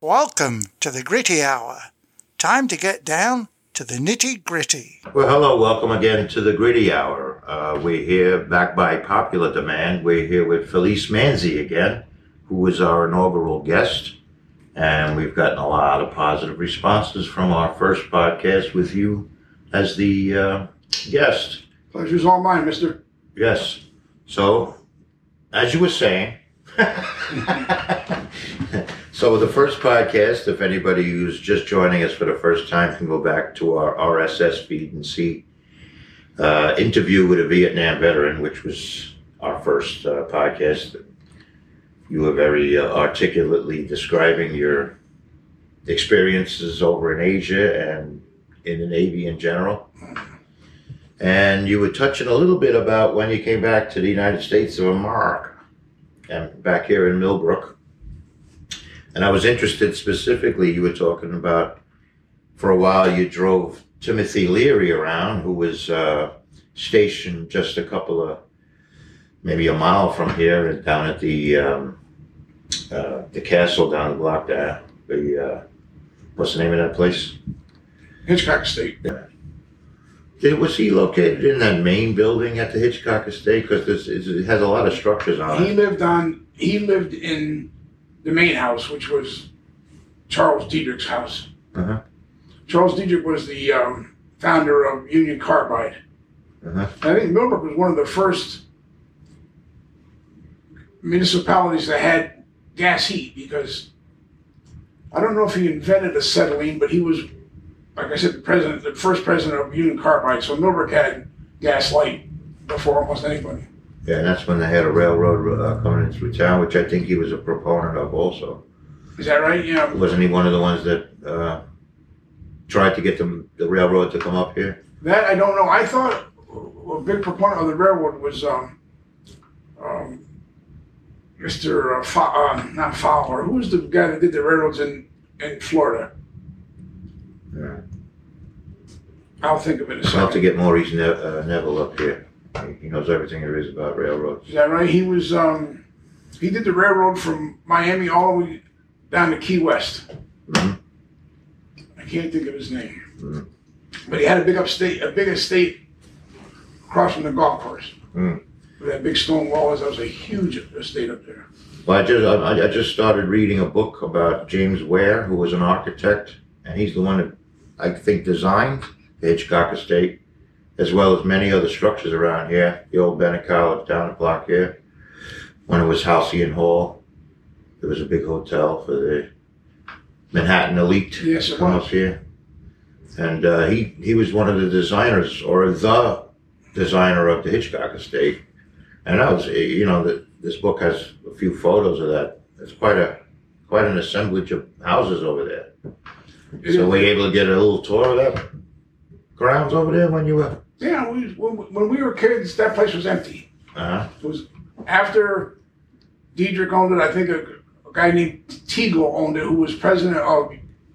Welcome to the Gritty Hour. Time to get down to the nitty-gritty. Well, hello. Welcome again to the Gritty Hour. We're here, back by popular demand. We're here with Felice Manzi again, who was our inaugural guest. And we've gotten a lot of positive responses from our first podcast with you as the guest. Pleasure's all mine, mister. Yes. So, as you were saying, so the first podcast, if anybody who's just joining us for the first time can go back to our RSS feed and see interview with a Vietnam veteran, which was our first podcast. You were very articulately describing your experiences over in Asia and in the Navy in general. And you were touching a little bit about when you came back to the United States of America and back here in Millbrook. And I was interested specifically, you were talking about, for a while you drove Timothy Leary around, who was stationed just maybe a mile from here, down at the castle down the block there. What's the name of that place? Hitchcock Estate. Yeah. Was he located in that main building at the Hitchcock Estate? Because it has a lot of structures on it. He lived in the main house, which was Charles Diedrich's house. Uh-huh. Charles Diedrich was the founder of Union Carbide. Uh-huh. I think Millbrook was one of the first municipalities that had gas heat, because I don't know if he invented acetylene, but he was, like I said, the first president of Union Carbide. So Millbrook had gas light before almost anybody. Yeah, and that's when they had a railroad coming in through town, which I think he was a proponent of also. Is that right? Yeah. Wasn't he one of the ones that tried to get the railroad to come up here? That I don't know. I thought a big proponent of the railroad was Mr. not Fowler. Who was the guy that did the railroads in Florida? Yeah. I'll think of it in a second. I'll have to get Maurice Neville up here. He knows everything there is about railroads. Is that right? He was, he did the railroad from Miami all the way down to Key West. Mm-hmm. I can't think of his name. Mm-hmm. But he had a big estate across from the golf course. Mm-hmm. Where that big stone wall is. That was a huge estate up there. Well, I just started reading a book about James Ware, who was an architect, and he's the one that I think designed the Hitchcock Estate, as well as many other structures around here. The old Bennett College down the block here. When it was Halcyon Hall, there was a big hotel for the Manhattan elite. Yes, it come was. up here. And he was one of the designers, or the designer of the Hitchcock Estate. And I was, this book has a few photos of that. It's quite an assemblage of houses over there. So were you able to get a little tour of that grounds over there when you were? Yeah, when we were kids, that place was empty. Uh-huh. It was after Diedrich owned it. I think a guy named Teagle owned it, who was president of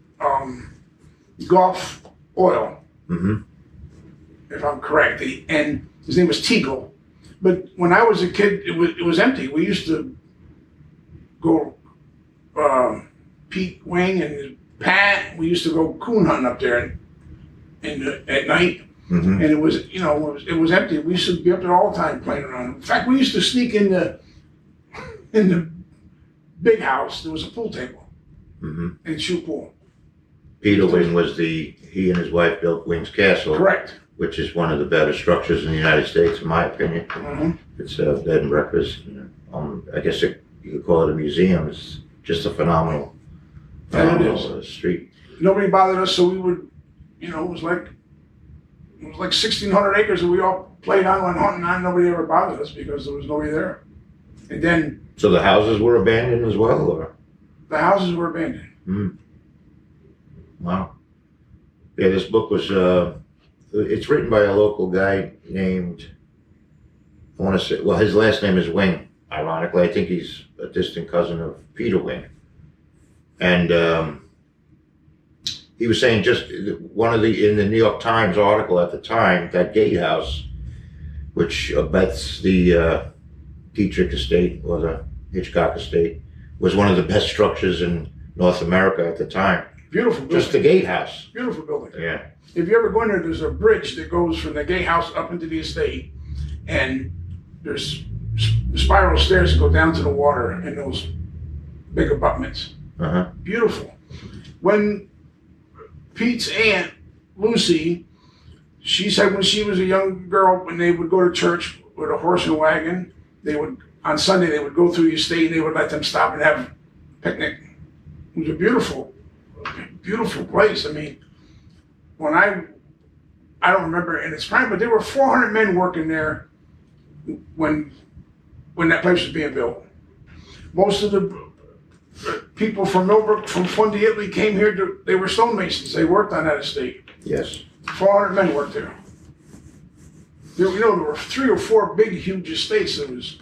Gulf Oil, Mm-hmm. if I'm correct. And his name was Teagle. But when I was a kid, it was empty. We used to go, Pete Wing and Pat, we used to go coon hunting up there at night. Mm-hmm. And it was, it was empty. We used to be up there all the time playing around. In fact, we used to sneak in the big house. There was a pool table, Mm-hmm. and shoot pool. Peter Wing he and his wife built Wing's Castle. Correct. Which is one of the better structures in the United States, in my opinion. Mm-hmm. It's a bed and breakfast. I guess you could call it a museum. It's just a phenomenal street. Nobody bothered us, so we would, it was like 1,600 acres that we all played on, went hunting on. Nobody ever bothered us because there was nobody there. And then So the houses were abandoned as well, or? the houses were abandoned. Mm. Wow. Yeah, this book was, it's written by a local guy named, his last name is Wing, ironically. I think he's a distant cousin of Peter Wing. And he was saying just in the New York Times article at the time, that gatehouse, which abuts the Diedrich Estate or the Hitchcock Estate, was one of the best structures in North America at the time. Beautiful building. Just the gatehouse. Beautiful building. Yeah. If you ever go in there, there's a bridge that goes from the gatehouse up into the estate, and there's spiral stairs that go down to the water in those big abutments. Uh-huh. Beautiful. When Pete's aunt, Lucy, she said when she was a young girl, when they would go to church with a horse and wagon, on Sunday they would go through the estate and they would let them stop and have a picnic. It was a beautiful place. I mean, when I don't remember in its prime, but there were 400 men working there when that place was being built. Most of the people from Millbrook, from Fundy, Italy, came here they were stonemasons. They worked on that estate. Yes. 400 men worked there. There were 3 or 4 big, huge estates.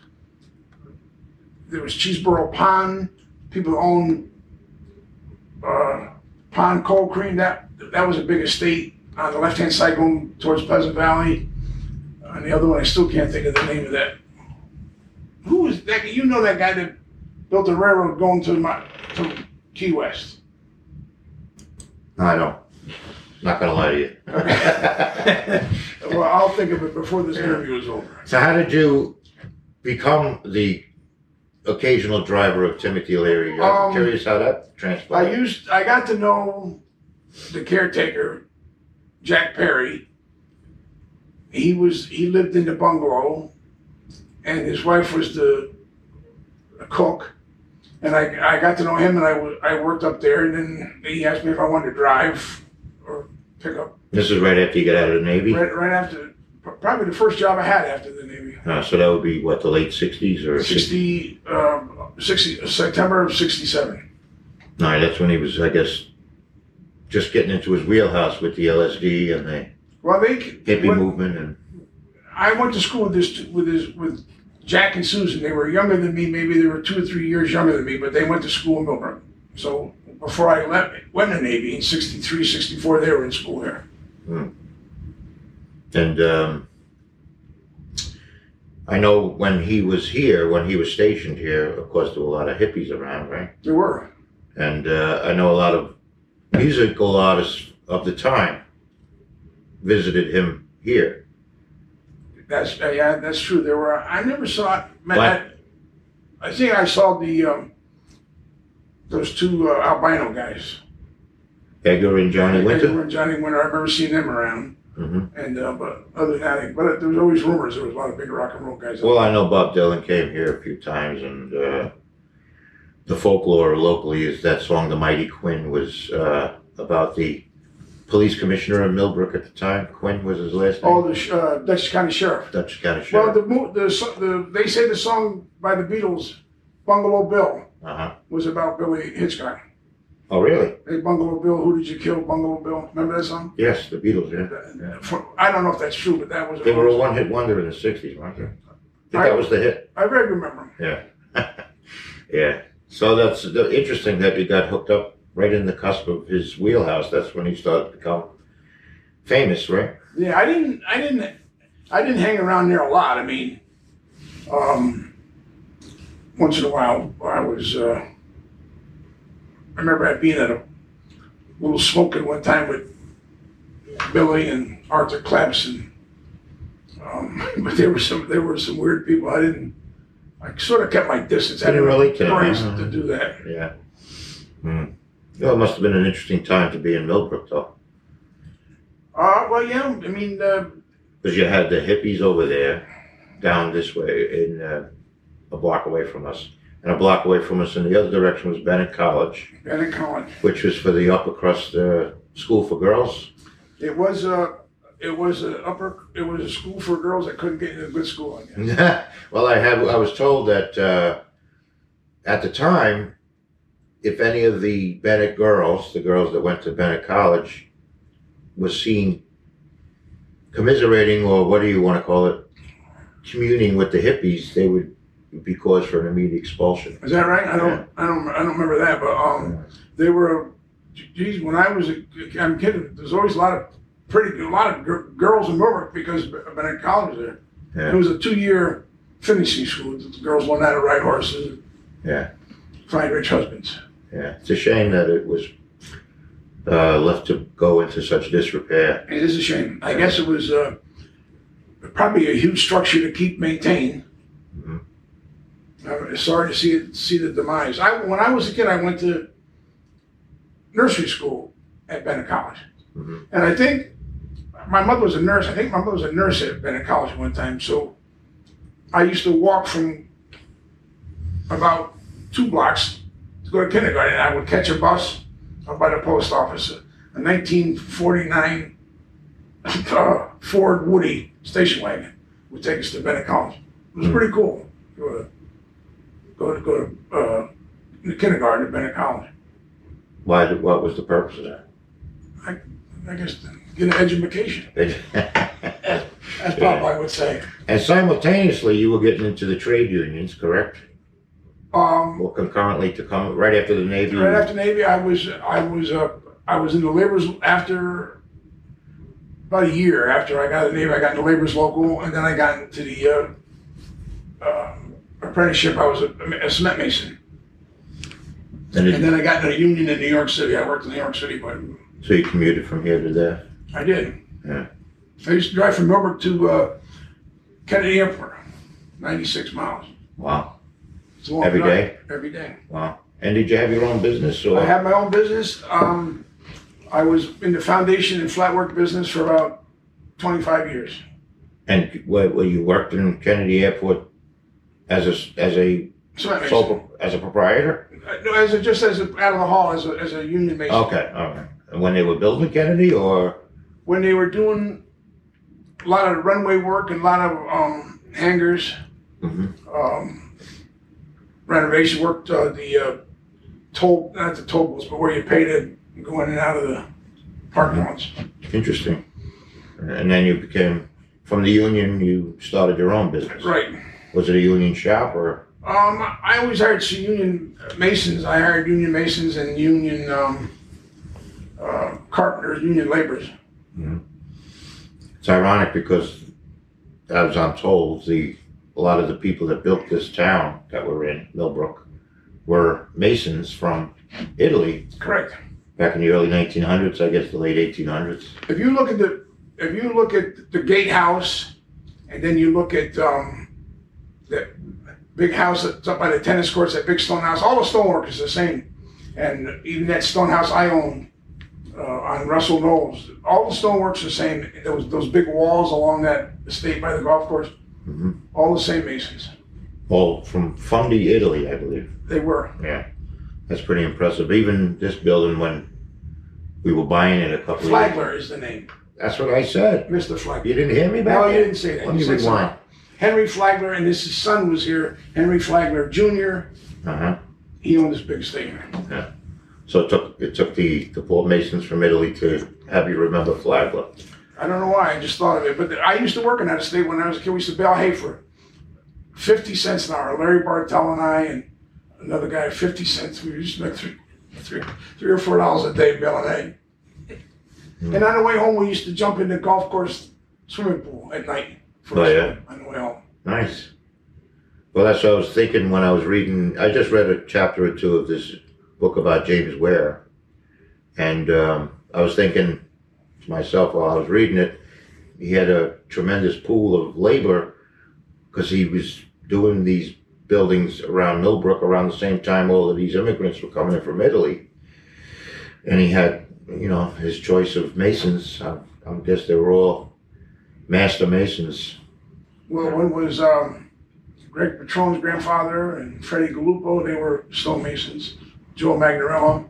There was Cheeseboro Pond. People owned Pond Coal Cream. That was a big estate on the left-hand side going towards Pleasant Valley. And the other one, I still can't think of the name of that. Who was that? You know that guy that built the railroad going to Key West? No, I don't. Not gonna lie to you. Well, I'll think of it before this interview is over. So how did you become the occasional driver of Timothy Leary? I'm curious how that transpired. I got to know the caretaker, Jack Perry. He lived in the bungalow, and his wife was a cook. And I got to know him, and I worked up there, and then he asked me if I wanted to drive or pick up. This is right after you get out of the Navy? Right after, probably the first job I had after the Navy. So that would be, what, the late 60s? Or 60, September of 67. No, that's when he was, I guess, just getting into his wheelhouse with the LSD and the hippie movement. And I went to school with Jack and Susan. They were younger than me. Maybe they were 2 or 3 years younger than me, but they went to school in Millbrook. So before I went in the Navy in 63, 64, they were in school here. And I know when he was stationed here, of course, there were a lot of hippies around, right? There were. And I know a lot of musical artists of the time visited him here. That's true. There were. I never saw it. I think I saw those 2 albino guys. Edgar and Johnny Winter. Edgar and Johnny Winter. I remember seeing them around. Mm-hmm. And but other than that, but there was always rumors there was a lot of big rock and roll guys. Well, I know Bob Dylan came here a few times, and the folklore locally is that song "The Mighty Quinn" was about the police commissioner of Millbrook at the time. Quinn was his last name. Oh, the Dutchess County Sheriff. Dutchess County Sheriff. Well, they say the song by the Beatles, "Bungalow Bill," was about Billy Hitchcock. Oh, really? Hey, Bungalow Bill, who did you kill, Bungalow Bill? Remember that song? Yes, the Beatles, yeah. I don't know if that's true, but that was... They were a one-hit wonder in the 60s, weren't they? I think that was the hit. I vaguely remember. Yeah. Yeah. So that's interesting that you got hooked up right in the cusp of his wheelhouse. That's when he started to become famous, right? Yeah, I didn't hang around there a lot. I mean, once in a while, I remember being at a little smoking one time with Billy and Arthur Clapson. But there were some weird people. I sort of kept my distance. I didn't relate to do that. Yeah. Well, it must have been an interesting time to be in Millbrook, though. Well, yeah. I mean, because you had the hippies over there, down this way, in a block away from us. And a block away from us in the other direction was Bennett College. Bennett College. Which was for the upper crust school for girls. It was a school for girls that couldn't get into a good school, I guess. Well, I was told that at the time, if any of the Bennett girls, the girls that went to Bennett College, was seen commiserating, or what do you want to call it, communing with the hippies, they would be cause for an immediate expulsion. Is that right? I don't remember that, but they were. Geez, when I was I'm kidding. There's always a lot of girls in Millbrook because Bennett College there. Yeah. It was a 2-year finishing school. The girls learned how to ride horses. Yeah. Find rich husbands. Yeah, it's a shame that it was left to go into such disrepair. It is a shame. I guess it was probably a huge structure to keep maintained. Mhm. I'm sorry to see the demise. When I was a kid, I went to nursery school at Bennett College. Mhm. And I think my mother was a nurse. I think my mother was a nurse at Bennett College at one time. So I used to walk from about 2 blocks to go to kindergarten. And I would catch a bus up by the post office, a 1949 Ford Woody station wagon would take us to Bennett College. It was pretty cool. Go to kindergarten at Bennett College. What was the purpose of that? I guess to get an education. That's Pop, I would say. And simultaneously, you were getting into the trade unions, correct? Or concurrently to come right after the Navy. Right after Navy, I was in the laborers after about a year after I got in the Navy. I got in the laborers local, and then I got into the apprenticeship. I was a cement mason, And and then I got in a union in New York City. I worked in New York City, but so you commuted from here to there? I did. Yeah. I used to drive from Millbrook to Kennedy Airport, 96 miles. Wow. It's a long Every drive. day? Every day. Wow. And did you have your own business? Or? I had my own business. I was in the foundation and flat work business for about 25 years. And where you worked in Kennedy Airport as a Cement mason. as a proprietor? No, out of the hall as a union mason. Okay, all right. And when they were building Kennedy, or When they were doing a lot of runway work and a lot of hangars, renovation work, the toll, not the toll booths, but where you pay to go in and out of the parking lots. interesting. And then you became from the union. You started your own business. Right. Was it a union shop or? I always hired union masons. I hired union masons and union carpenters, union laborers. It's ironic because, as I'm told, a lot of the people that built this town that we're in, Millbrook, were masons from Italy Correct. back in the early 1900s, I guess the late 1800s. If you look at the gatehouse, and then you look at that big house that's up by the tennis courts, that big stone house, all the stonework is the same. And even that stone house I own on Russell Knowles, all the stonework's the same. Those big walls along that estate by the golf course, all the same masons. All from Fundy, Italy, I believe. They were. Yeah, that's pretty impressive. Even this building, when we were buying it a couple of years. Flagler is the name. That's what I said. Mr. Flagler. You didn't hear me back No, then? you didn't say that. Let You me said rewind. something. Henry Flagler, and his son was here. Henry Flagler Jr. Uh-huh. He owned this big estate. Yeah. So it took the Port Masons from Italy to have you remember Flagler. I don't know why, I just thought of it. But I used to work in that estate when I was a kid. We used to bale hay for 50 cents an hour. Larry Bartell and I and another guy, 50 cents. We used to make three or $4 a day baling hay. And on the way home, we used to jump in the golf course swimming pool at night. Oh, yeah? On the way home. Nice. Well, that's what I was thinking when I was reading. I just read a chapter or two of this book about James Ware. And I was thinking to myself while I was reading it, he had a tremendous pool of labor because he was doing these buildings around Millbrook around the same time all of these immigrants were coming in from Italy. And he had, his choice of masons. I guess they were all master masons. Well, one was Greg Patron's grandfather and Freddie Gallupo. They were stonemasons. Joe Magnarella.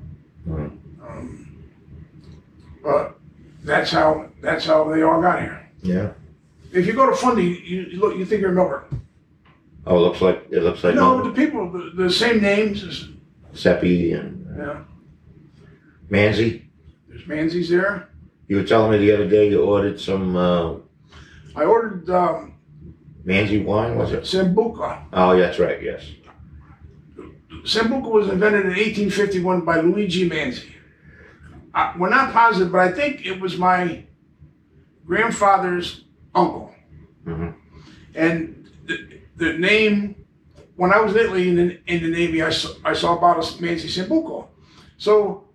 But that's how they all got here. Yeah. If you go to Fundy, you think you're in Millbrook. Oh, it looks like No, the people, the same names. Seppi and Yeah. Manzi. There's Manzi's there. You were telling me the other day you ordered some I ordered Manzi wine, was it? Sambuca. Oh, that's right, yes. Sambuca was invented in 1851 by Luigi Manzi. We're not positive, but I think it was my grandfather's uncle. And the name, when I was in Italy in the Navy, I saw a bottle of Manzi Sambuca. So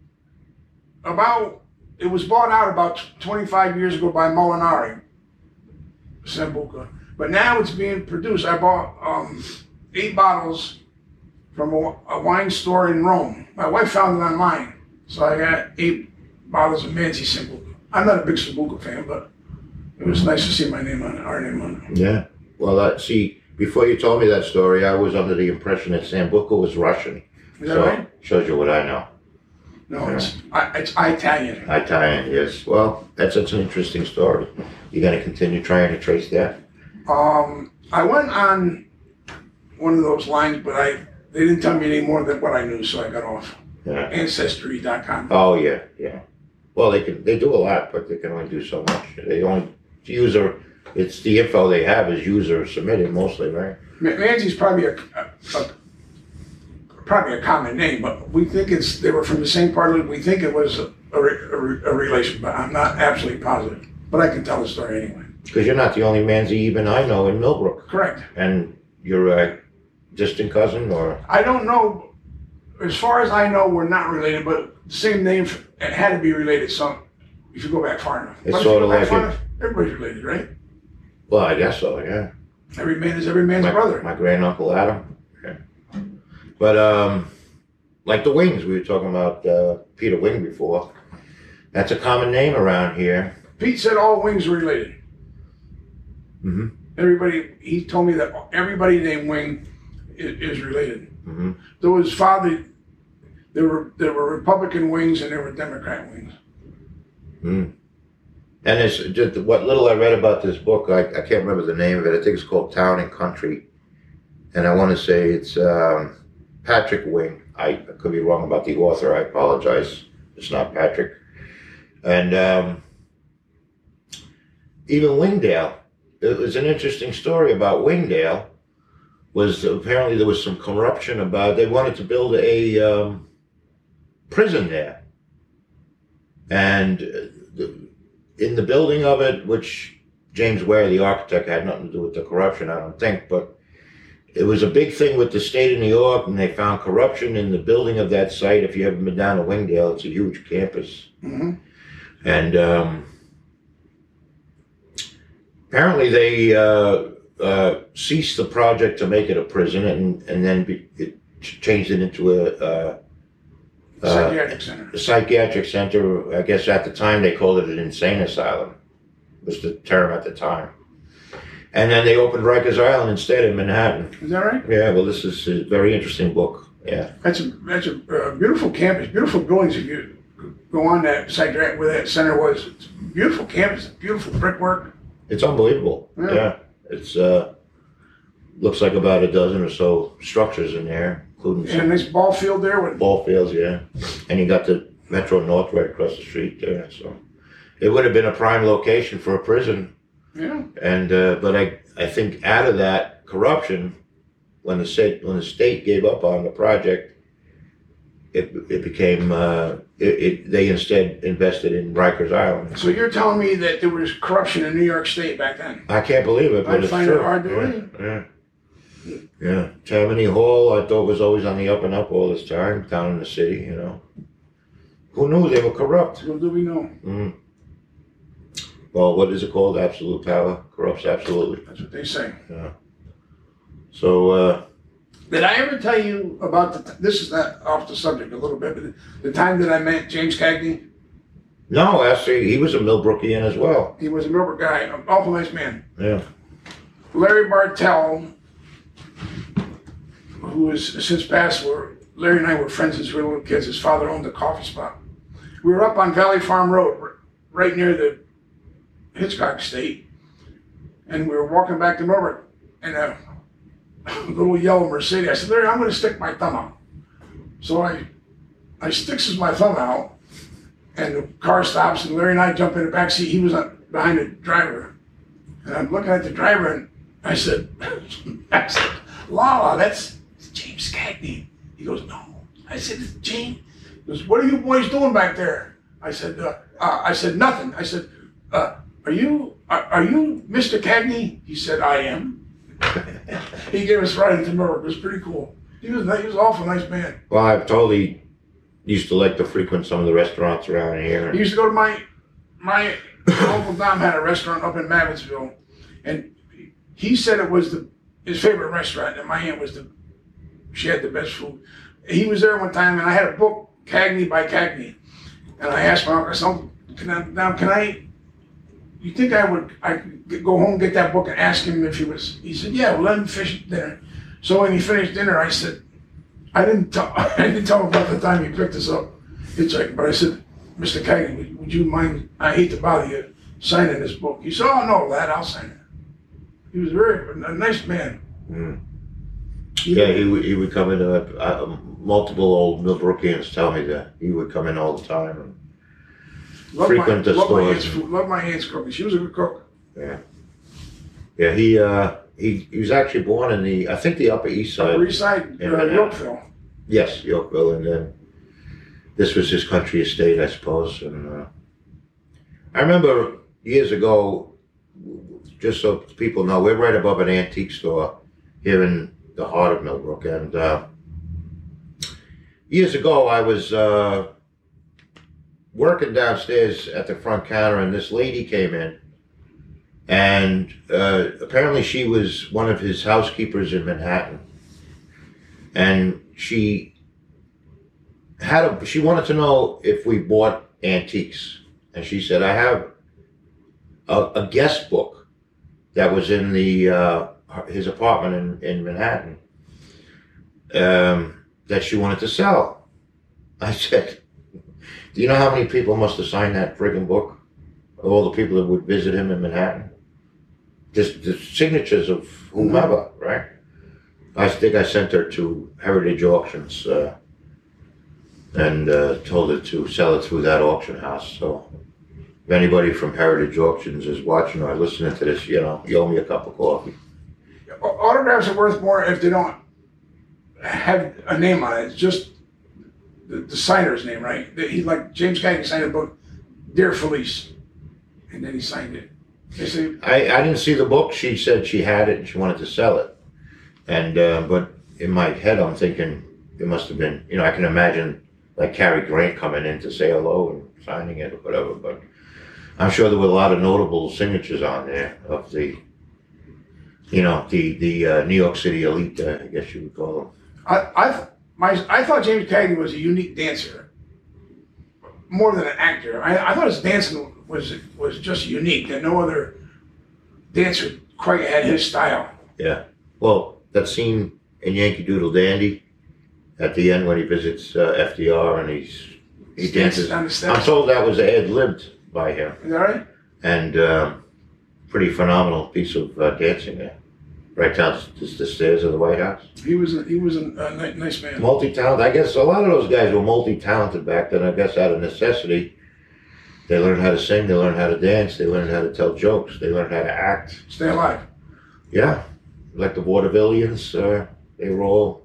it was bought out about 25 years ago by Molinari, Sambuca. But now it's being produced. I bought 8 bottles from a wine store in Rome. My wife found it online. So I got 8 bottles of Manzi Sambuca. I'm not a big Sambuca fan, but it was nice to see my name on it, our name on it. Yeah. Well, see, before you told me that story, I was under the impression that Sambuca was Russian. Is that right? Shows you what I know. No, it's Italian. Italian, yes. Well, that's an interesting story. You're going to continue trying to trace that? I went on one of those lines, but they didn't tell me any more than what I knew, so I got off. Yeah. Ancestry.com. Oh, yeah, yeah. Well, they do a lot, but they can only do so much. They only it's the info they have is user submitted mostly, right? Manzi's probably a common name, but we think they were from the same part of we think it was a relation, but I'm not absolutely positive. But I can tell the story anyway. Because you're not the only Manzi even I know in Millbrook. Correct. And you're a distant cousin, or? I don't know. As far as I know, we're not related, but the same name it had to be related. Some, if you go back far enough. It's sort of like everybody's related, right? Well, I guess so. Yeah. Every man is every man's brother. My granduncle Adam. Yeah. But like the Wings, we were talking about Peter Wing before. That's a common name around here. Pete said all Wings were related. Mm-hmm. He told me that everybody named Wing is related. Mm-hmm. There was father. There were Republican Wings and there were Democrat Wings. Mm. And it's just what little I read about this book. I can't remember the name of it. I think it's called Town and Country, and I want to say it's Patrick Wing. I could be wrong about the author. I apologize. It's not Patrick. And even Wingdale. It was an interesting story about Wingdale. Was apparently there was some corruption about. They wanted to build a prison there, and in the building of it, which James Ware, the architect, had nothing to do with the corruption, I don't think, but it was a big thing with the state of New York, and they found corruption in the building of that site. If you haven't been down to Wingdale, it's a huge campus. Mm-hmm. And apparently they ceased the project to make it a prison, and then it changed it into a psychiatric center. A psychiatric center. I guess at the time they called it an insane asylum, was the term at the time. And then they opened Rikers Island instead in Manhattan. Is that right? Yeah, well, this is a very interesting book. Yeah. That's a beautiful campus, beautiful buildings. If you go on that site where that center was, it's a beautiful campus, beautiful brickwork. It's unbelievable. Yeah. It's looks like about a dozen or so structures in there, including and a nice ball field there with ball fields, yeah. And you got the Metro North right across the street there, so it would have been a prime location for a prison. Yeah. And but I think out of that corruption, when the state gave up on the project, it became they instead invested in Rikers Island. So you're telling me that there was corruption in New York State back then? I can't believe it, but I find it hard to believe. Yeah. Tammany Hall, I thought was always on the up and up all this time down in the city. You know, who knew they were corrupt? Little do we know. Mm. Well, what is it called? Absolute power corrupts absolutely. That's what they say. Yeah. So. Did I ever tell you about this is not off the subject a little bit, but the time that I met James Cagney? No, actually, he was a Millbrookian as well. He was a Millbrook guy, an awful nice man. Yeah. Larry Bartell, who has since passed, Larry and I were friends since we were little kids. His father owned a coffee spot. We were up on Valley Farm Road, right near the Hitchcock Estate, and we were walking back to Millbrook, and a little yellow Mercedes. I said, Larry, I'm going to stick my thumb out. So I sticks my thumb out, and the car stops, and Larry and I jump in the back seat. He was behind the driver, and I'm looking at the driver, and I said, Lala, that's James Cagney. He goes, no. I said, it's James. He goes, what are you boys doing back there? I said, nothing. I said, are you Mr. Cagney? He said, I am. He gave us right into Millbrook. It was pretty cool. He was an awful nice man. Well, I've totally used to like to frequent some of the restaurants around here. He used to go to my Uncle Dom had a restaurant up in Mavisville, and he said it was his favorite restaurant, and my aunt she had the best food. He was there one time, and I had a book, Cagney by Cagney, and I asked my uncle, I said, you think I could go home, get that book, and ask him if he said, yeah, well, let him finish dinner. So when he finished dinner, I said, I didn't tell him about the time he picked us up, hitchhiking, but I said, Mr. Cagney, would you mind, I hate to bother you, signing this book? He said, oh, no, lad, I'll sign it. He was a nice man. Mm. Yeah, he would come in, multiple old Millbrookians tell me that he would come in all the time and frequent the stores. Love my aunt's cooking. She was a good cook. Yeah. Yeah, he was actually born in the Upper East Side. Upper East Side, Yorkville. Yes, Yorkville, and then this was his country estate, I suppose. And I remember years ago, just so people know, we're right above an antique store here in the heart of Millbrook. And years ago, I was working downstairs at the front counter, and this lady came in. And apparently she was one of his housekeepers in Manhattan. And she wanted to know if we bought antiques. And she said, I have a guest book that was in his apartment in Manhattan that she wanted to sell. I said, do you know how many people must have signed that friggin' book? All the people that would visit him in Manhattan? Just the signatures of whomever, right? I think I sent her to Heritage Auctions and told her to sell it through that auction house. So if anybody from Heritage Auctions is watching or listening to this, you owe me a cup of coffee. Autographs are worth more if they don't have a name on it. It's just the signer's name, right? Like James Cagney signed a book, Dear Felice, and then he signed it. I didn't see the book. She said she had it and she wanted to sell it. And but in my head, I'm thinking it must have been, I can imagine like Cary Grant coming in to say hello and signing it or whatever. But I'm sure there were a lot of notable signatures on there of the, the New York City elite, I guess you would call them. I thought James Cagney was a unique dancer, more than an actor. I thought his dancing was just unique, that no other dancer quite had his style. Yeah. Well, that scene in Yankee Doodle Dandy at the end when he visits FDR and he dances on the steps. I'm told that was ad-libbed by him. Is that right? And pretty phenomenal piece of dancing there. Right down the stairs of the White House. He was a nice man. Multi-talented. I guess a lot of those guys were multi-talented back then. I guess out of necessity. They learned how to sing, they learned how to dance, they learned how to tell jokes, they learned how to act. Stay alive. Yeah. Like the Vaudevillians, they were all,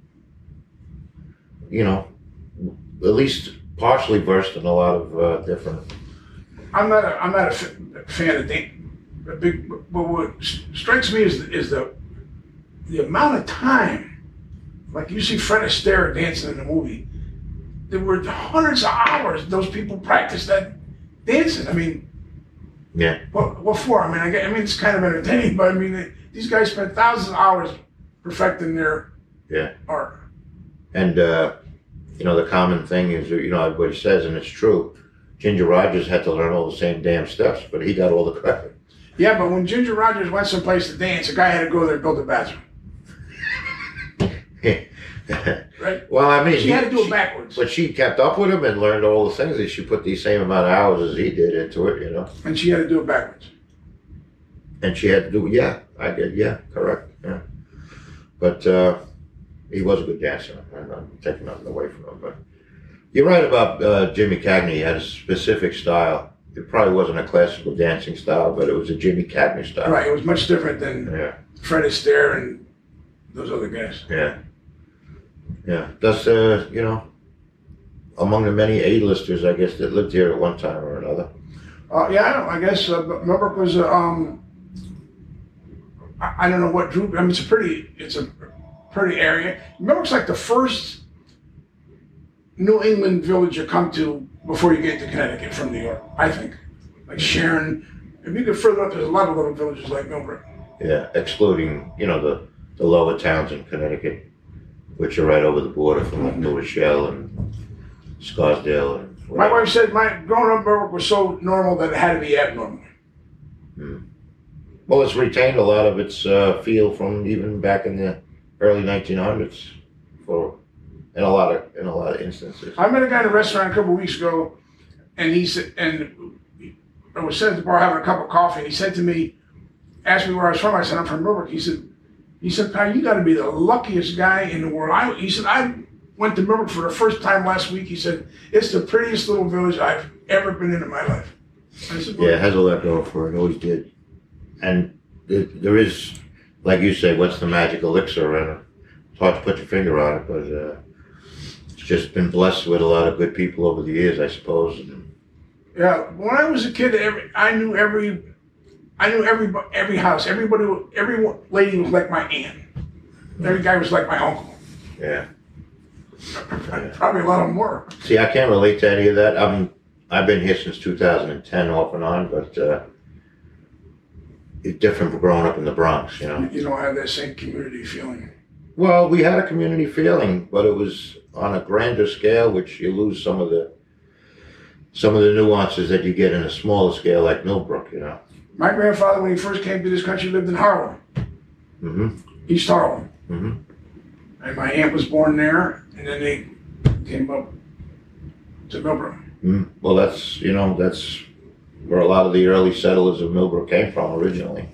at least partially versed in a lot of different. I'm not a fan of dance. But what strikes me is the amount of time. Like you see Fred Astaire dancing in the movie. There were hundreds of hours those people practiced that dancing. I mean, yeah. What for? I mean, it's kind of entertaining, but I mean, these guys spent thousands of hours perfecting their art. And the common thing is, everybody says, and it's true. Ginger Rogers had to learn all the same damn steps, but he got all the credit. Yeah, but when Ginger Rogers went someplace to dance, a guy had to go there and build a bathroom. Right? Well, I mean, she had to do it backwards. But she kept up with him and learned all the things that she put the same amount of hours as he did into it, And she had to do it backwards. And she had to do, I did, correct, yeah. But he was a good dancer. I'm not taking nothing away from him, but you're right about Jimmy Cagney. He had a specific style. It probably wasn't a classical dancing style, but it was a Jimmy Cagney style. Right, it was much different than Fred Astaire and those other guys. Yeah. Yeah, that's, among the many A-listers, I guess, that lived here at one time or another. I guess Millbrook was, I don't know what drew, it's a pretty area. Millbrook's like the first New England village you come to before you get to Connecticut from New York, I think. Like Sharon. If you get further up, there's a lot of little villages like Millbrook. Yeah, excluding, the lower towns in Connecticut, which are right over the border from like New Rochelle and Scarsdale and my wife said growing up in Millbrook was so normal that it had to be abnormal. Well, it's retained a lot of its feel from even back in the early 1900s, in a lot of instances. I met a guy in a restaurant a couple of weeks ago, and he said, and I was sitting at the bar having a cup of coffee, and he said to me, asked me where I was from. I said, I'm from Millbrook. He said, Pat, you got to be the luckiest guy in the world. He said, I went to Millbrook for the first time last week. He said, it's the prettiest little village I've ever been in my life. I said, well, yeah, it has a lot going for it. It always did. And there is, like you say, what's the magic elixir? And it's hard to put your finger on it, but it's just been blessed with a lot of good people over the years, I suppose. Yeah, when I was a kid, I knew every house. Every lady was like my aunt. Every guy was like my uncle. Yeah. Probably a lot of them were. See, I can't relate to any of that. I've been here since 2010 off and on, but it's different from growing up in the Bronx, You don't have that same community feeling. Well, we had a community feeling, but it was on a grander scale, which you lose some of the nuances that you get in a smaller scale like Millbrook, My grandfather, when he first came to this country, lived in Harlem. East Harlem. And my aunt was born there, and then they came up to Millbrook. Well, that's where a lot of the early settlers of Millbrook came from originally.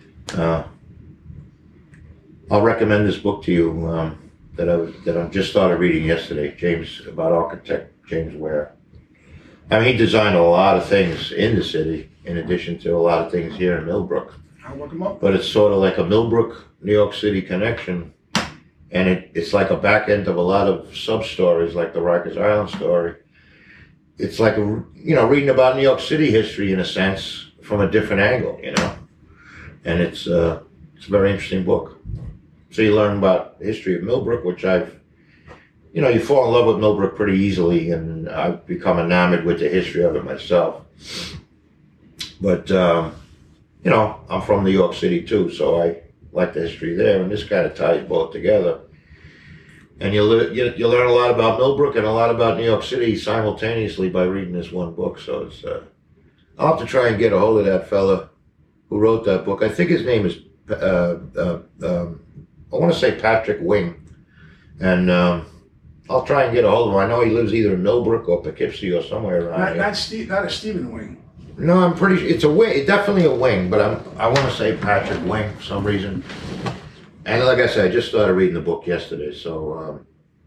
I'll recommend this book to you that I just started reading yesterday, about architect James Ware. I mean, he designed a lot of things in the city, in addition to a lot of things here in Millbrook. I'll look him up. But it's sort of like a Millbrook, New York City connection. And it's like a back end of a lot of sub-stories, like the Rikers Island story. It's like, reading about New York City history, in a sense, from a different angle, And it's a very interesting book. So you learn about the history of Millbrook, which you fall in love with Millbrook pretty easily, and I've become enamored with the history of it myself. But, I'm from New York City too, so I like the history there, and this kind of ties both together. And you learn a lot about Millbrook and a lot about New York City simultaneously by reading this one book. So it's I'll have to try and get a hold of that fella who wrote that book. I think his name is I want to say Patrick Wing, and I'll try and get a hold of him. I know he lives either in Millbrook or Poughkeepsie or somewhere around here. Not a Stephen Wing. No, I'm pretty sure it's a Wing. It's definitely a Wing, but I want to say Patrick Wing for some reason. And like I said, I just started reading the book yesterday, so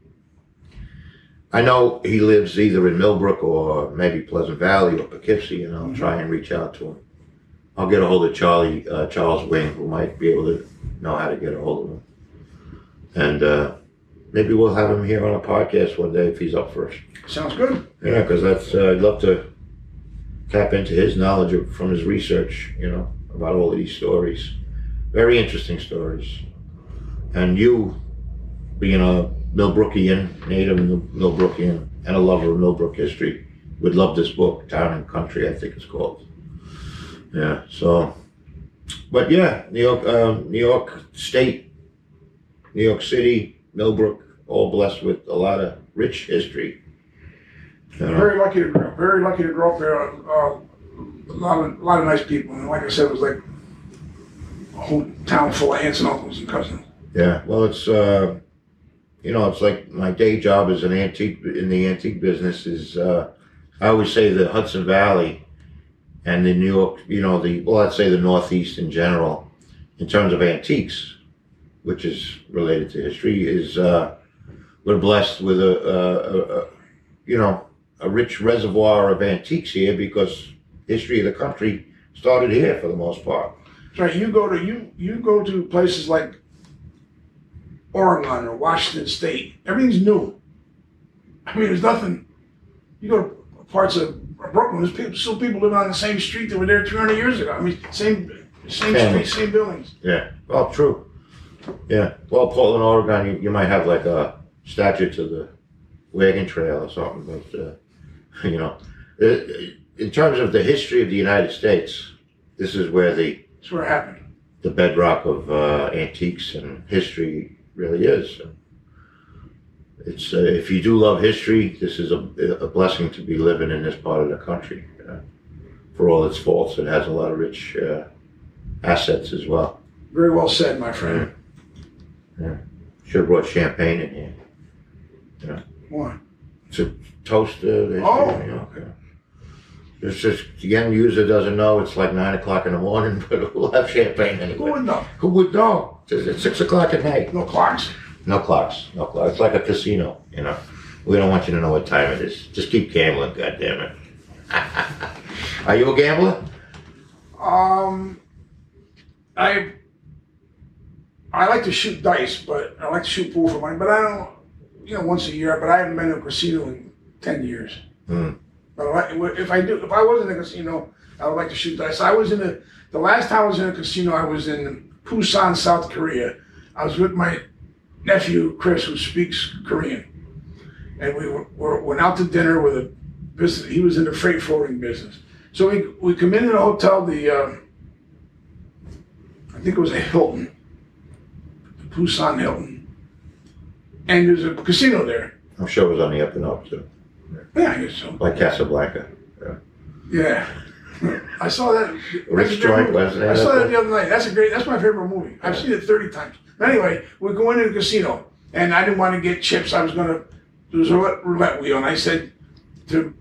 I know he lives either in Millbrook or maybe Pleasant Valley or Poughkeepsie, and I'll try and reach out to him. I'll get a hold of Charles Wing, who might be able to know how to get a hold of him. And maybe we'll have him here on a podcast one day if he's up for it. Sounds good. Yeah, because I'd love to tap into his knowledge from his research, about all of these stories. Very interesting stories. And you, being a Millbrookian, native Millbrookian, and a lover of Millbrook history, would love this book, Town and Country, I think it's called. Yeah, so, but yeah, New York State, New York City, Millbrook, all blessed with a lot of rich history. Very lucky to grow up there. A lot of nice people, and like I said, it was like a whole town full of aunts and uncles and cousins. Yeah, well, it's it's like my day job as in the antique business is. I always say the Hudson Valley and the New York, I'd say the Northeast in general, in terms of antiques, which is related to history, is we're blessed with a rich reservoir of antiques here because history of the country started here for the most part. That's right. You go to places like Oregon or Washington State. Everything's new. I mean, there's nothing. You go to parts of Brooklyn, there's still people living on the same street that were there 300 years ago. I mean, same street, same buildings. Yeah. Well, true. Yeah. Well, Portland, Oregon, you might have like a statue to the wagon trail or something. But you know, in terms of the history of the United States, this is where That's where it happened. the bedrock of antiques and history really is. It's if you do love history, this is a blessing to be living in this part of the country. For all its faults, it has a lot of rich assets as well. Very well said, my friend. Yeah. Should have brought champagne in here. Why? To toast the history. Oh. You know, It's just, the young user doesn't know it's like 9 o'clock in the morning, but we'll have champagne anyway. Who would know? Who would know? It's 6 o'clock at night. No clocks. No clocks. No clocks. It's like a casino, you know. We don't want you to know what time it is. Just keep gambling, goddammit. Are you a gambler? I like to shoot dice, but I like to shoot pool for money, but I don't, once a year, but I haven't been to a casino in 10 years. Hmm. But if I was in a casino, I would like to shoot dice. The last time I was in a casino, I was in Busan, South Korea. I was with my nephew, Chris, who speaks Korean. And we went out to dinner with a business. He was in the freight forwarding business. So we come into the hotel, I think it was a Hilton, the Busan Hilton. And there's a casino there. I'm sure it was on the up and up, too. Yeah, I guess so. Like Casablanca. Yeah. I saw that. Rich joint, wasn't it? I saw that the other night. That's my favorite movie. I've seen it 30 times. But anyway, we go into the casino, and I didn't want to get chips. I was going to, there was a roulette wheel, and I said to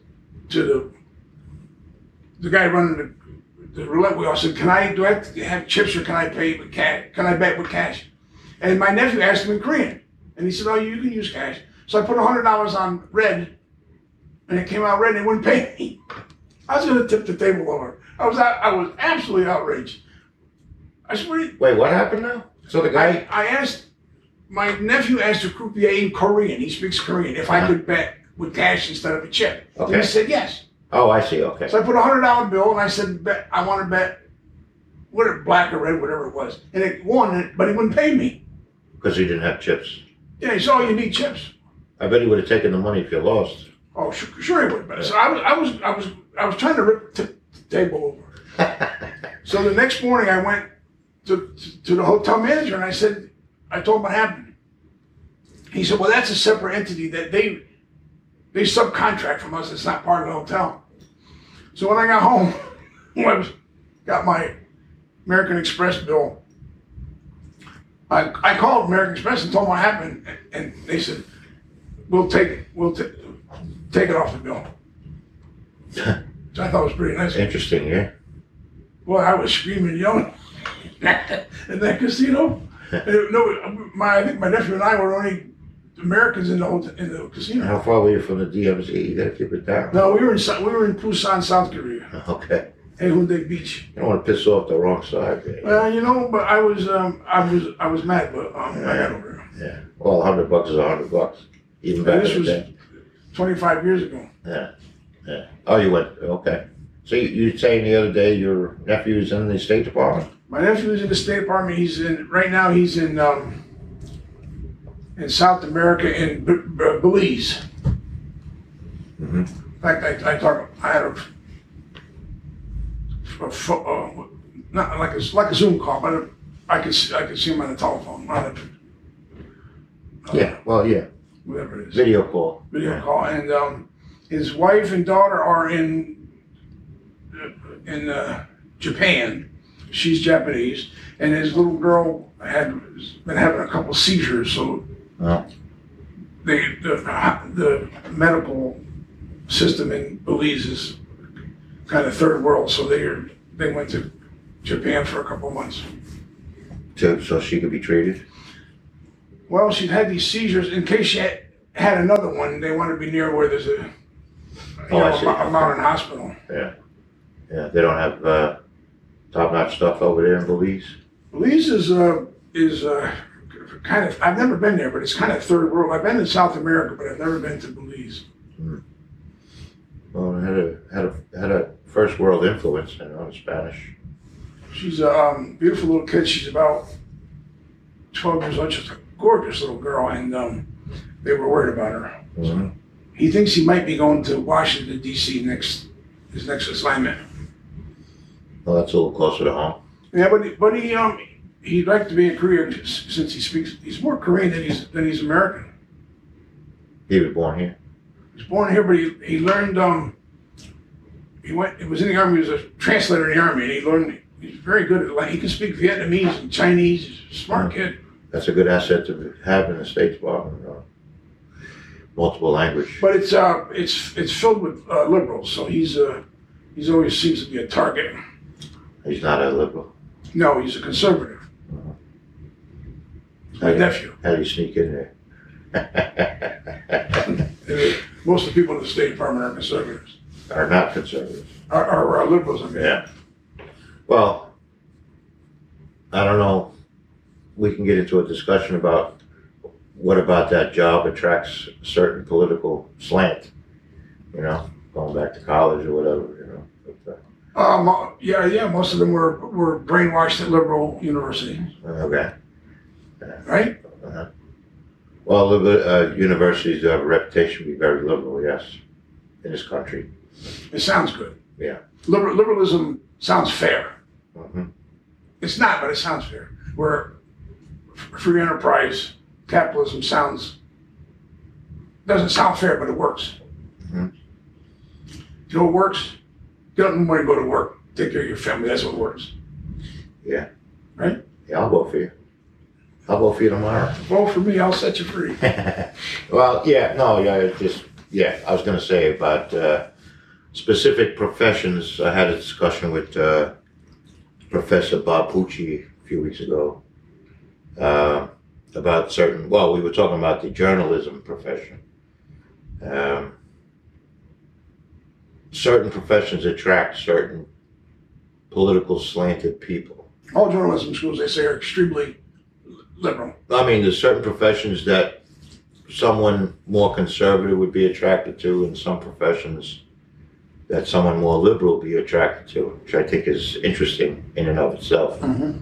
the guy running the roulette wheel, I said, do I have to have chips or can I pay with cash? Can I bet with cash? And my nephew asked him in Korean, and he said, oh, you can use cash. So I put $100 on red, and it came out red, and they wouldn't pay me. I was going to tip the table over. I was absolutely outraged. I swear. Wait, what happened now? So the guy... My nephew asked a croupier in Korean, he speaks Korean, if I could bet with cash instead of a chip. Okay. And he said yes. Oh, I see, okay. So I put a $100 bill, and I said, I want to bet, black or red, whatever it was. And it won, but he wouldn't pay me. Because he didn't have chips. Yeah, he said, oh, you need chips. I bet he would have taken the money if you lost. Oh, sure he would. But so I was trying to rip the table over. So the next morning I went to the hotel manager and I told him what happened. He said, well, that's a separate entity that they subcontract from us. It's not part of the hotel. So when I got home, I got my American Express bill. I called American Express and told them what happened, and they said, we'll take it off the bill. So I thought it was pretty nice. Interesting, yeah. Boy, I was screaming, yelling in that casino. I think my nephew and I were only Americans in the casino. How far were you from the DMZ? You gotta keep it down. No, we were in Busan, South Korea. Okay. Haeundae Beach. You don't want to piss off the wrong side. But I was mad, but I got over it. Yeah. Well, $100 is $100. Even better. This was 25 years ago. Yeah. Yeah. Oh, you went. Okay. So you were saying the other day your nephew's in the State Department? My nephew is in the State Department. Right now he's in South America in Belize. Mm-hmm. In fact, I had not like a Zoom call, but I could see him on the telephone. Yeah. Well, yeah. Whatever it is. Video call. Video call, and his wife and daughter are in Japan. She's Japanese, and his little girl had been having a couple seizures, so the medical system in Belize is kind of third world, so they went to Japan for a couple months. So she could be treated? Well, she'd had these seizures. In case she had another one, they wanted to be near where there's a modern hospital. Yeah. Yeah, they don't have top-notch stuff over there in Belize? Belize is kind of, I've never been there, but it's kind of third world. I've been in South America, but I've never been to Belize. Hmm. Well, it had a first world influence, in Spanish. She's a beautiful little kid. She's about 12 years old. She's a gorgeous little girl, and they were worried about her. Mm-hmm. He thinks he might be going to Washington, D.C. his next assignment. Well, that's a little closer to home. Yeah, but he'd like to be in Korea since he's more Korean than he's American. He was born here. He was born here, but he learned, he was in the army, he was a translator in the army, and he's very good at, he can speak Vietnamese and Chinese. He's a smart kid. That's a good asset to have in the State Department. Multiple language. But it's filled with liberals, so he's always seems to be a target. He's not a liberal. No, he's a conservative. My nephew. How do you sneak in there? Most of the people in the State Department are conservatives. Are not conservatives. Are liberals, I mean. Yeah. Well, I don't know. We can get into a discussion about what about that job attracts a certain political slant, going back to college or whatever, But, yeah. Most of them were brainwashed at liberal universities. Okay. Right? Uh-huh. Well, universities do have a reputation to be very liberal, yes, in this country. It sounds good. Yeah. Liberalism sounds fair. Mm-hmm. It's not, but it sounds fair. Where free enterprise, capitalism doesn't sound fair, but it works. Mm-hmm. You know what works? Get up in the morning, go to work, take care of your family. That's what works. Yeah. Right? Yeah, I'll vote for you. I'll vote for you tomorrow. Vote for me, I'll set you free. Well, I was going to say about specific professions. I had a discussion with Professor Bob Pucci a few weeks ago about we were talking about the journalism profession. Certain professions attract certain political slanted people. All journalism schools, they say, are extremely liberal. I mean, there's certain professions that someone more conservative would be attracted to, and some professions that someone more liberal would be attracted to, which I think is interesting in and of itself. Mm-hmm.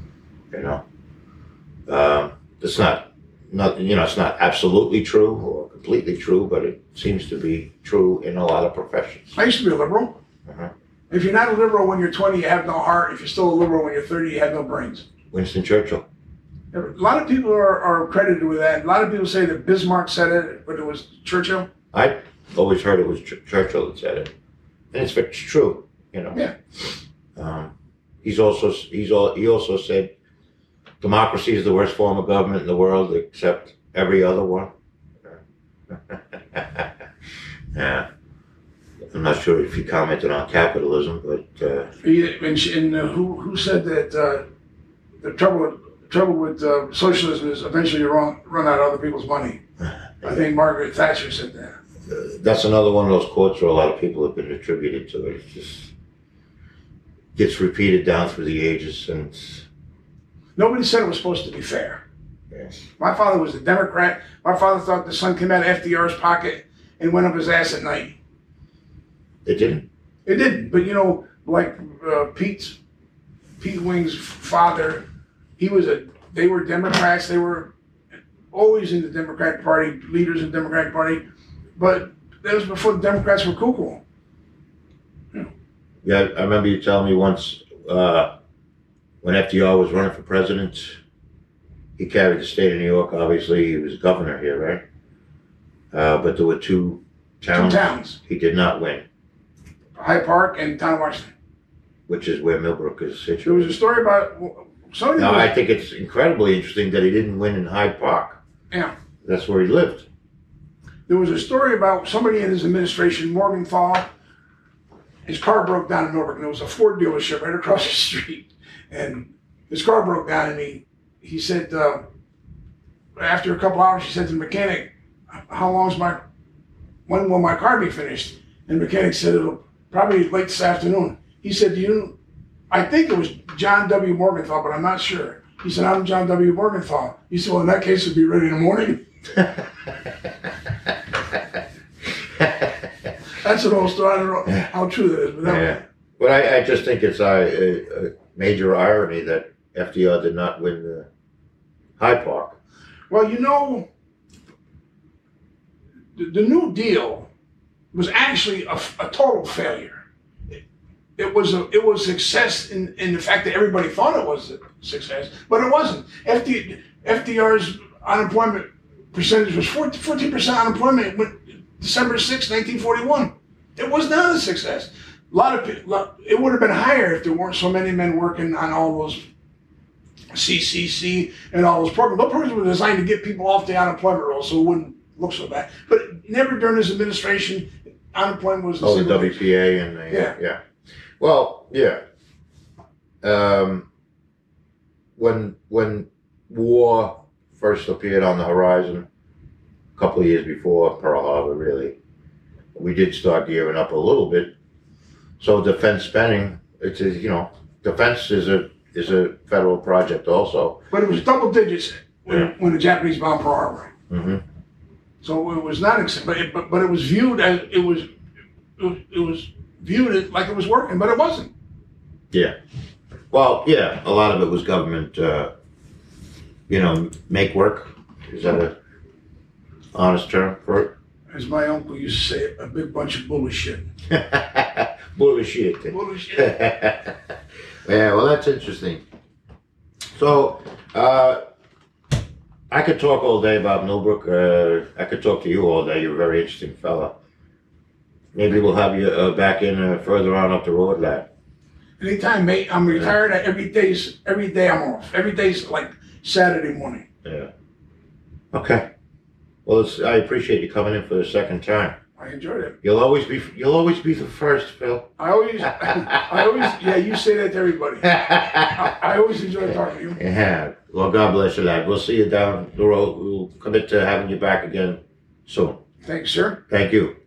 It's not it's not absolutely true or completely true, but it seems to be true in a lot of professions. I used to be a liberal. Uh-huh. If you're not a liberal when you're 20, you have no heart. If you're still a liberal when you're 30, you have no brains. Winston Churchill. A lot of people are credited with that. A lot of people say that Bismarck said it, but it was Churchill. I always heard it was Churchill that said it, and it's true. Yeah. He also said democracy is the worst form of government in the world, except every other one. Yeah. I'm not sure if he commented on capitalism, but who said that the trouble with socialism is eventually you run out of other people's money? I think Margaret Thatcher said that. That's another one of those quotes where a lot of people have been attributed to it. It just gets repeated down through the ages, and nobody said it was supposed to be fair. Yes. My father was a Democrat. My father thought the sun came out of FDR's pocket and went up his ass at night. It didn't? It didn't. But, like Pete Wing's father, they were Democrats. They were always in the Democratic Party, leaders in the Democratic Party. But that was before the Democrats were cool. Yeah, I remember you telling me once when FDR was running for president, he carried the state of New York. Obviously, he was governor here, right? But there were two towns. He did not win. Hyde Park and Town of Washington. Which is where Millbrook is situated. There was a story about... I think it's incredibly interesting that he didn't win in Hyde Park. Yeah. That's where he lived. There was a story about somebody in his administration, Morgenthau. His car broke down in Millbrook, and there was a Ford dealership right across the street. And his car broke down, and he said, after a couple hours, he said to the mechanic, when will my car be finished? And the mechanic said, it'll probably late this afternoon. He said, I think it was John W. Morgenthau, but I'm not sure. He said, I'm John W. Morgenthau. He said, well, in that case, it'll be ready in the morning. That's an old story. I don't know how true that is. But I just think it's a major irony that FDR did not win the Hyde Park. Well, the New Deal was actually a total failure. It was success in the fact that everybody thought it was a success, but it wasn't. FDR's unemployment percentage was 14% unemployment when December 6, 1941. It was not a success. A lot of people, it would have been higher if there weren't so many men working on all those CCC and all those programs. Those programs were designed to get people off the unemployment roll so it wouldn't look so bad. But never during his administration, unemployment was the WPA and yeah. Well, yeah. When war first appeared on the horizon, a couple of years before Pearl Harbor, really, we did start gearing up a little bit. So defense spending, defense is a federal project also. But it was double digits when the Japanese bombed Pearl Harbor. Mm-hmm. So it was not, but it was viewed as it was viewed like it was working, but it wasn't. Yeah. Well, yeah, a lot of it was government, make work. Is that a honest term for it? As my uncle used to say, a big bunch of bullshit. Bullshit. Bullshit. Yeah, well, that's interesting. So, I could talk all day about Millbrook. I could talk to you all day. You're a very interesting fella. Maybe we'll have you back in further on up the road, lad. Anytime, mate. I'm retired. Every day I'm off. Every day's like Saturday morning. Yeah. Okay. Well, I appreciate you coming in for the second time. I enjoyed it. You'll always be the first, Phil. I always, yeah, you say that to everybody. I always enjoy talking to you. Yeah. Well, God bless you, lad. We'll see you down the road. We'll commit to having you back again soon. Thanks, sir. Thank you.